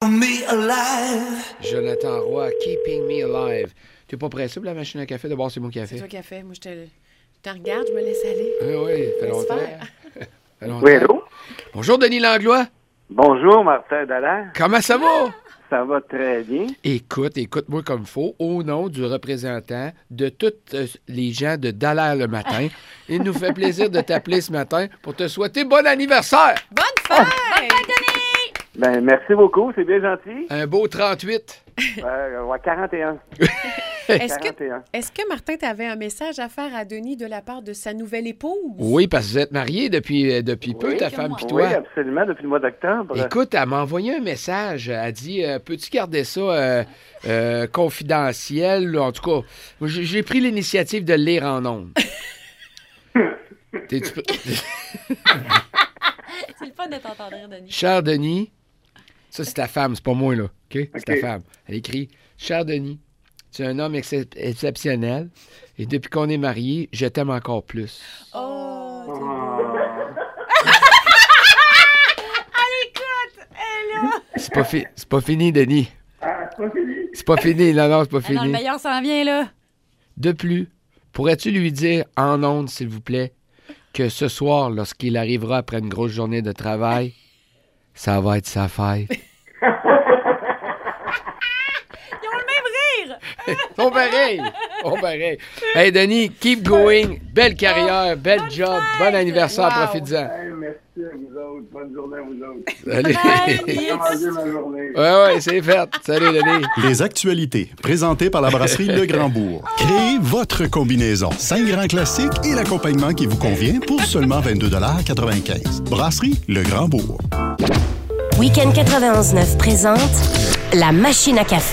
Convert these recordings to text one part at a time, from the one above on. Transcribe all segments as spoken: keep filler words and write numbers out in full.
me alive. Jonathan Roy, Keeping Me Alive. T'es pas pressé pour la machine à café? D'abord, c'est mon café. C'est toi qui as fait. Moi, je te, je te regarde, je me laisse aller. Oui, oui, ça fait Laisse longtemps. faire. Ça fait longtemps. Oui, allô? Bonjour, Denis Langlois. Bonjour, Martin Dallaire. Comment ça va? Ça va très bien. Écoute, écoute-moi comme il faut. Au nom du représentant de tous euh, les gens de Dallaire le matin, il nous fait plaisir de t'appeler ce matin pour te souhaiter bon anniversaire. Bonne fête! Bonne fête, Denis! Ben, merci beaucoup, c'est bien gentil. Un beau trente-huit. Euh, ouais, quarante et un. Est-ce que, quarante et un. est-ce que Martin, tu avais un message à faire à Denis de la part de sa nouvelle épouse? Oui, parce que vous êtes mariés depuis, euh, depuis peu, Oui, ta comme femme moi. puis Oui, toi. absolument, depuis le mois d'octobre. Écoute, elle m'a envoyé un message. Elle dit euh, peux-tu garder ça euh, euh, confidentiel? En tout cas, moi, j'ai j'ai pris l'initiative de le lire en ondes. T'es- tu peux- C'est le fun de t'entendre, Denis. Cher Denis, ça c'est ta femme, c'est pas moi, là. OK? C'est OK. ta femme. Elle écrit Cher Denis, tu es un homme excep- exceptionnel et depuis qu'on est mariés, je t'aime encore plus. Oh, t'es Ah. C'est pas, fi- c'est pas fini, Denis. Ah, c'est pas fini. C'est pas fini. Non, non, c'est pas Ah non, le fini. meilleur s'en vient, là. De plus, pourrais-tu lui dire en ondes, s'il vous plaît, que ce soir, lorsqu'il arrivera après une grosse journée de travail, ça va être sa fête. Ils ont le même rire! On pareil! On pareil. Hey, Denis, keep going. Belle carrière, bel bonne job, fête! bon anniversaire, Wow. profites-en. Hey, merci à vous autres. Bonne journée à vous autres. Salut. Bye, J'ai Denis. commencé ma journée. Ouais, ouais, c'est fait. Salut, Denis. Les actualités, présentées par la brasserie Le Grand-Bourg. Créez votre combinaison. Cinq grands classiques et l'accompagnement qui vous convient pour seulement vingt-deux quatre-vingt-quinze. Brasserie Le Grand-Bourg. Week-end quatre-vingt-onze neuf présente La Machine à café.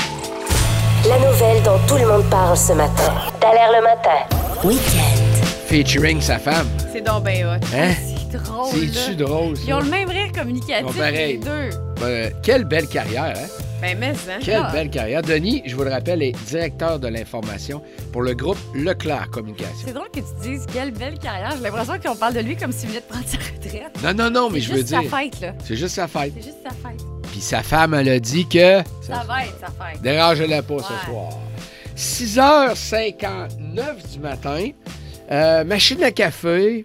La nouvelle dont tout le monde parle ce matin. Dallaire le matin. Week-end. Featuring sa femme. C'est donc ben hot. Hein? C'est drôle, C'est-tu là. drôle, ça? Ils ont le même rire communicatif, Bon, pareil. les deux. Ben, quelle belle carrière, hein? Ben, mais, hein? Quelle Ah. belle carrière. Denis, je vous le rappelle, est directeur de l'information pour le groupe Leclerc Communication. C'est drôle que tu dises quelle belle carrière. J'ai l'impression qu'on parle de lui comme s'il venait de prendre sa retraite. Non, non, non, mais C'est je veux juste sa dire... fête, là. C'est juste sa fête. C'est juste sa fête. Puis sa femme, elle a dit que... Ça va être sa fête. Dérange-la pas Ouais. ce soir. six heures cinquante-neuf du matin. Euh, machine à café.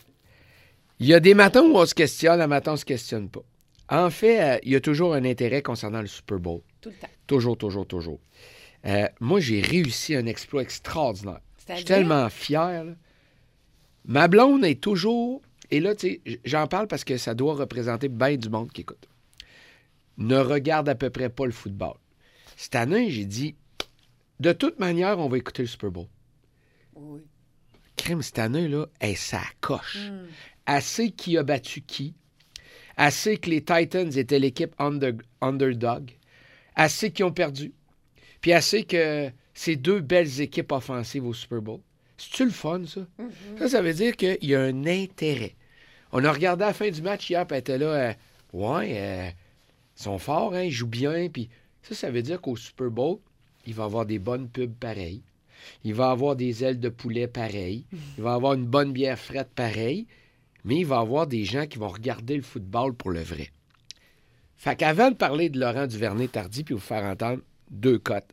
Il y a des matins où on se questionne, un matin, on se questionne pas. En fait, euh, il y a toujours un intérêt concernant le Super Bowl. Tout le temps. Toujours, toujours, toujours. Euh, moi, j'ai réussi un exploit extraordinaire. Je suis C'est-à-dire? tellement fier. là. Ma blonde est toujours... Et là, tu sais, j'en parle parce que ça doit représenter bien du monde qui écoute. Ne regarde à peu près pas le football. Cette année, j'ai dit, de toute manière, on va écouter le Super Bowl. Oui. Crime, cette année, là, elle ça coche. Mm. Elle sait qui a battu qui. Elle sait que les Titans étaient l'équipe under- underdog. Elle sait qu'ils ont perdu. Puis elle sait que c'est deux belles équipes offensives au Super Bowl. C'est-tu le fun, ça? Mm-hmm. Ça, ça veut dire qu'il y a un intérêt. On a regardé à la fin du match hier, puis elle était là, euh, ouais, euh, ils sont forts, hein, ils jouent bien. Puis ça, ça veut dire qu'au Super Bowl, il va y avoir des bonnes pubs pareilles. Il va y avoir des ailes de poulet pareilles. Il va y avoir une bonne bière frette pareille. Mais il va y avoir des gens qui vont regarder le football pour le vrai. Fait qu'avant de parler de Laurent Duvernay-Tardy puis vous faire entendre deux cotes,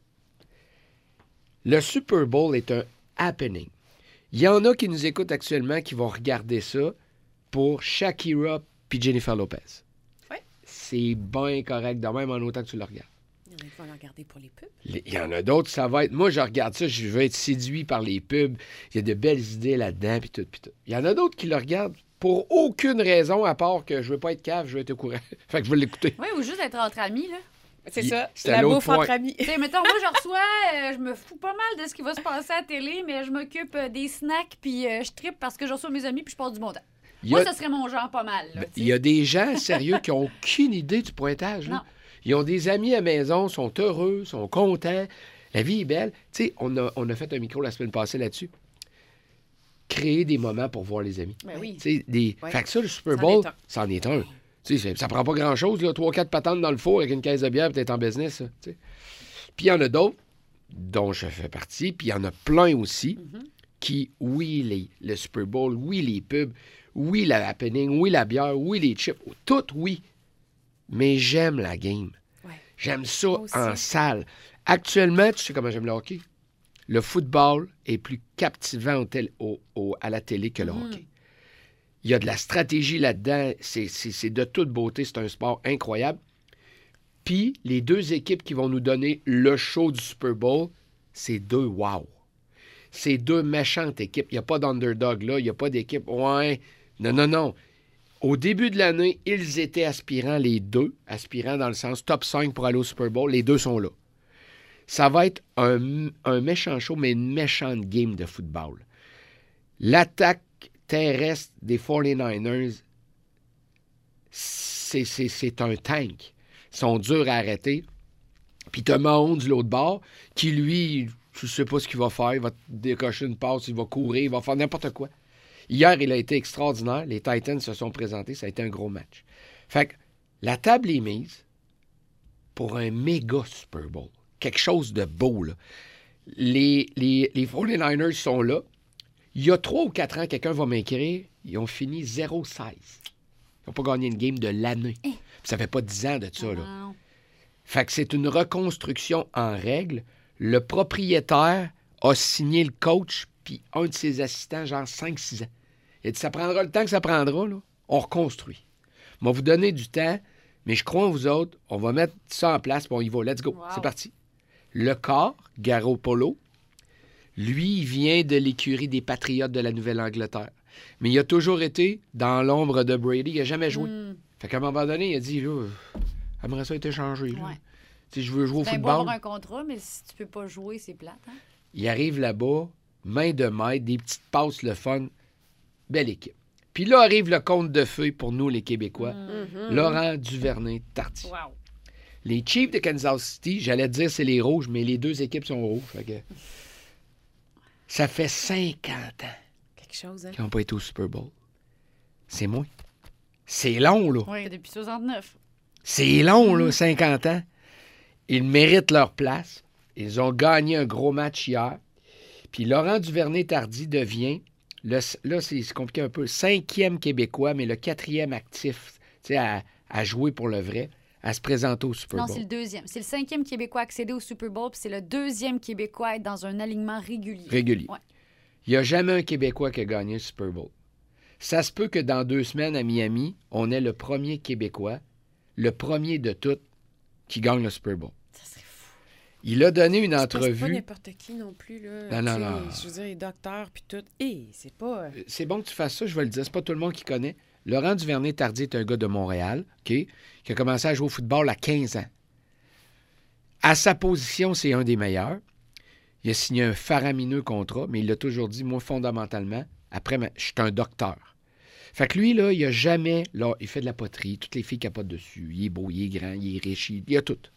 le Super Bowl est un happening. Il y en a qui nous écoutent actuellement qui vont regarder ça pour Shakira puis Jennifer Lopez. Ouais. C'est bien correct, de même en autant que tu le regardes. Il y en a qui vont le regarder pour les pubs. Les- Il y en a d'autres, ça va être... Moi, je regarde ça, je veux être séduit par les pubs. Il y a de belles idées là-dedans, puis tout, puis tout. Il y en a d'autres qui le regardent pour aucune raison, à part que je veux pas être cave, je veux être au courant. Fait que je veux l'écouter. Oui, ou juste être entre amis, là. C'est Il- ça. c'est La à l'autre bouffe point. entre amis. Tu sais, mettons, moi, je reçois, euh, je me fous pas mal de ce qui va se passer à la télé, mais je m'occupe euh, des snacks, puis euh, je trippe parce que je reçois mes amis, puis je passe du bon temps. Il y a, Moi, ce serait mon genre pas mal, là. ben, tu il sais. y a des gens sérieux qui ont aucune idée du pointage. Là. Non. Ils ont des amis à la maison, sont heureux, sont contents. La vie est belle. Tu sais, on a, on a fait un micro la semaine passée là-dessus. Créer des moments pour voir les amis. Ben oui. Tu sais, des... Ouais. Fait que ça, le Super C'en Bowl, est un. c'en est un. Tu sais, c'est- ça prend pas grand-chose, là. Trois, quatre patentes dans le four avec une caisse de bière, puis t'es en business, ça, tu sais. Puis il y en a d'autres, dont je fais partie, puis il y en a plein aussi, Mm-hmm. qui, oui, les, le Super Bowl, oui, les pubs, oui, la happening, oui, la bière, oui, les chips, tout, oui. mais j'aime la game. Ouais. J'aime ça en salle. Actuellement, tu sais comment j'aime le hockey? Le football est plus captivant au tel, au, au, à la télé que le mmh. hockey. Il y a de la stratégie là-dedans. C'est, c'est, c'est de toute beauté. C'est un sport incroyable. Puis, les deux équipes qui vont nous donner le show du Super Bowl, c'est deux wow. C'est deux méchantes équipes. Il n'y a pas d'underdog là. Il n'y a pas d'équipe. Ouais. Non, non, non. Au début de l'année, ils étaient aspirants, les deux. Aspirants dans le sens top cinq pour aller au Super Bowl. Les deux sont là. Ça va être un, un méchant show, mais une méchante game de football. L'attaque terrestre des forty-niners, c'est, c'est, c'est un tank. Ils sont durs à arrêter. Puis t'as Mahomes de l'autre bord, qui lui, tu sais pas ce qu'il va faire. Il va décocher une passe, il va courir, il va faire n'importe quoi. Hier, il a été extraordinaire. Les Titans se sont présentés. Ça a été un gros match. Fait que la table est mise pour un méga Super Bowl. Quelque chose de beau, là. Les, les, les forty-niners sont là. Il y a trois ou quatre ans, quelqu'un va m'écrire, ils ont fini zéro seize. Ils n'ont pas gagné une game de l'année. Eh. Ça fait pas dix ans de ça, là. Wow. Fait que c'est une reconstruction en règle. Le propriétaire a signé le coach puis un de ses assistants, genre cinq six ans. Il a dit, ça prendra le temps que ça prendra, là. On reconstruit. On va vous donner du temps, mais je crois en vous autres, on va mettre ça en place, puis on y va. Let's go. Wow. C'est parti. Le corps, Garoppolo, lui, il vient de l'écurie des Patriotes de la Nouvelle-Angleterre. Mais il a toujours été dans l'ombre de Brady. Il n'a jamais joué. Mm. Fait qu'à un moment donné, il a dit, là, j'aimerais ça être échangé. Là. Ouais. Si je veux jouer au ben, football. Il avoir un contrat, mais si tu peux pas jouer, c'est plate. Hein? Il arrive là-bas, main de maître, des petites passes, le fun. Belle équipe. Puis là arrive le conte de feu pour nous, les Québécois. Mm-hmm. Laurent Duvernay-Tardy. Wow. Les Chiefs de Kansas City, j'allais te dire c'est les rouges, mais les deux équipes sont rouges. Fait que... Ça fait cinquante ans Quelque chose, hein? qu'ils n'ont pas été au Super Bowl. C'est moins. C'est long, là. Oui, depuis soixante-neuf. C'est long, là, cinquante ans. Ils méritent leur place. Ils ont gagné un gros match hier. Puis Laurent Duvernay-Tardy devient, le, là, c'est, c'est compliqué un peu, cinquième Québécois, mais le quatrième actif, tu sais, à, à jouer pour le vrai, à se présenter au Super Bowl. Non, c'est le deuxième. C'est le cinquième Québécois à accéder au Super Bowl, puis c'est le deuxième Québécois à être dans un alignement régulier. Régulier. Ouais. Il n'y a jamais un Québécois qui a gagné le Super Bowl. Ça se peut que dans deux semaines à Miami, on ait le premier Québécois, le premier de tous, qui gagne le Super Bowl. Ça serait fou. Il a donné une c'est entrevue. C'est pas n'importe qui non plus, là. Non, non, non. Je veux dire, les docteurs, puis tout. Hé, c'est pas... C'est bon que tu fasses ça, je vais le dire. C'est pas tout le monde qui connaît. Laurent Duvernay-Tardy est un gars de Montréal, OK, qui a commencé à jouer au football à quinze ans. À sa position, c'est un des meilleurs. Il a signé un faramineux contrat, mais il l'a toujours dit, moi, fondamentalement, après, je suis un docteur. Fait que lui, là, il a jamais... Là, il fait de la poterie, toutes les filles capotent dessus. Il est beau, il est grand, il est riche, il, il a tout.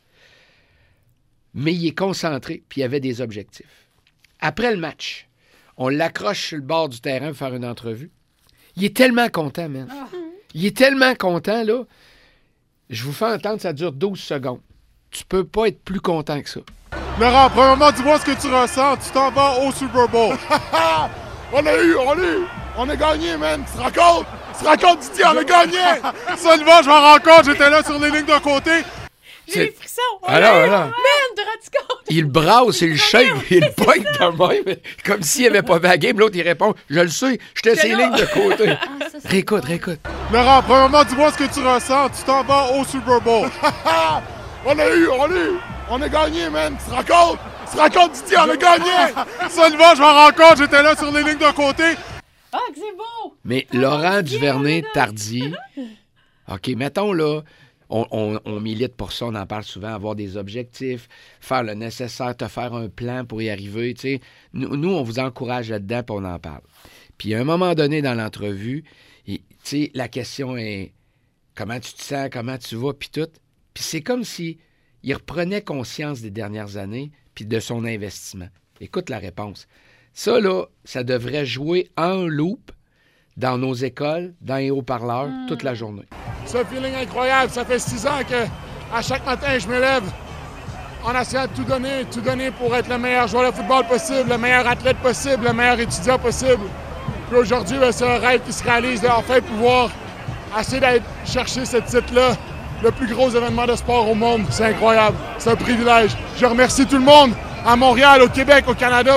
Mais il est concentré, puis il avait des objectifs. Après le match, on l'accroche sur le bord du terrain pour faire une entrevue. Il est tellement content, man. Oh. Il est tellement content, là. Je vous fais entendre, ça dure douze secondes. Tu peux pas être plus content que ça. Laurent, premièrement, dis-moi ce que tu ressens. Tu t'en vas au Super Bowl. On a eu, on a eu, on a gagné, man. Tu te rends compte? Tu te rends compte, Didier, on a gagné! Seulement, je m'en rends compte, j'étais là sur les lignes de côté. J'ai des frissons. Alors, alors. Man, te rends-tu compte? Il brasse, il shake, il pointe de même, comme s'il n'avait pas vu la game. L'autre, il répond, je le sais, j'étais sur les lignes de côté. Ah, ça, réécoute, réécoute. Laurent, premièrement, dis-moi ce que tu ressens. Tu t'en vas au Super Bowl. On a eu, on a eu, on a gagné, man. Tu te rends compte? Tu te rends compte, Didier, on a gagné! Seulement, je m'en rends compte, j'étais là sur les lignes de côté. Ah, que c'est beau! Mais ah, Laurent Duvernay-Tardy, OK, mettons là, on, on, on milite pour ça, on en parle souvent, avoir des objectifs, faire le nécessaire, te faire un plan pour y arriver, tu sais. Nous, nous, on vous encourage là-dedans, puis on en parle. Puis à un moment donné dans l'entrevue, tu sais, la question est comment tu te sens, comment tu vas, puis tout. Puis c'est comme si il reprenait conscience des dernières années, puis de son investissement. Écoute la réponse. Ça, là, ça devrait jouer en loop dans nos écoles, dans les haut-parleurs, mmh. toute la journée. C'est un feeling incroyable. Ça fait six ans que à chaque matin, je me lève en essayant de tout donner, tout donner pour être le meilleur joueur de football possible, le meilleur athlète possible, le meilleur étudiant possible. Puis aujourd'hui, ben, c'est un rêve qui se réalise d'enfin pouvoir essayer d'aller chercher ce titre-là le plus gros événement de sport au monde. C'est incroyable. C'est un privilège. Je remercie tout le monde à Montréal, au Québec, au Canada.